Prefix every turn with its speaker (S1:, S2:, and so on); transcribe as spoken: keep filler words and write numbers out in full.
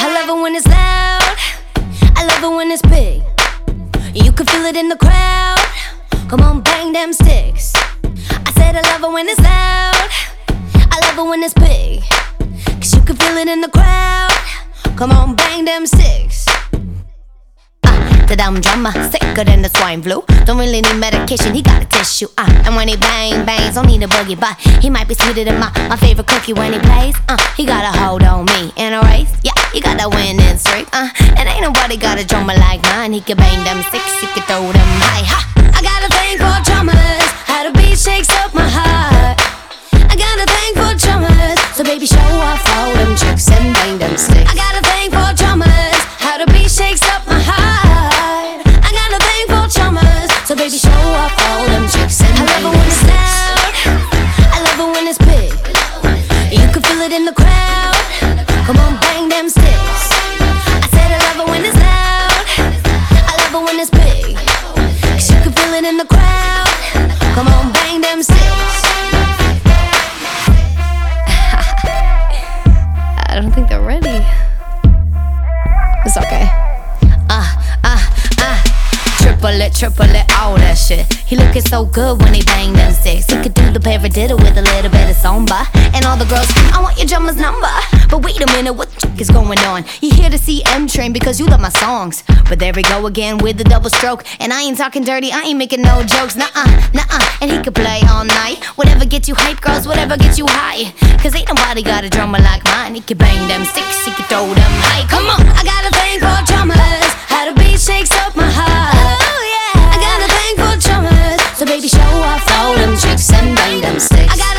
S1: I love it when it's loud, I love it when it's big. You can feel it in the crowd. Come on, bang them sticks. I said I love it when it's loud, I love it when it's big. Cause you can feel it in the crowd. Come on, bang them sticks. Uh, the dumb drummer, sicker than the swine flu. Don't really need medication, he got a tissue. Uh, and when he bang, bangs, don't need a boogie, but he might be sweeter than my, my favorite cookie when he plays. Uh, he got a hold on me in a race. Yeah, he got that winning streak. Uh, and ain't nobody got a drummer like mine. He can bang them sticks, he can throw them high. Ha! I got a thing for drummers, how the beat shakes up my heart. I got a thing for drummers, so baby show off all them tricks and bang them sticks. I got a thing for drummers, how the beat shakes up my heart. I got a thing for drummers, so baby show off all them tricks and bang them sticks. I love it when it's loud, I love it when it's big. You can feel it in the crowd. Come on, bang them sticks. I said I love it when it's loud, I love it when it's big. Cause you can feel it in the crowd. Come on, bang them sticks. I don't think they're ready. It's okay. Uh, uh, uh. Triple it, triple it, all that shit. He looking so good when he bang them sticks. He could do the paradiddle with a little bit of samba. And all the girls, I want your drummer's number. But wait a minute, what the is going on? You here to see M Train because you love my songs. But there we go again with the double stroke. And I ain't talking dirty, I ain't making no jokes. Nuh-uh, nuh-uh, and he could play all night. Whatever gets you hype, girls, whatever gets you high. Cause ain't nobody got a drummer like mine. He can bang them sticks, he can throw them high. Come on, I got a thing for drummers, how the beat shakes up my heart. Oh yeah, I got a thing for drummers, so baby show off all them tricks and bang them sticks. I got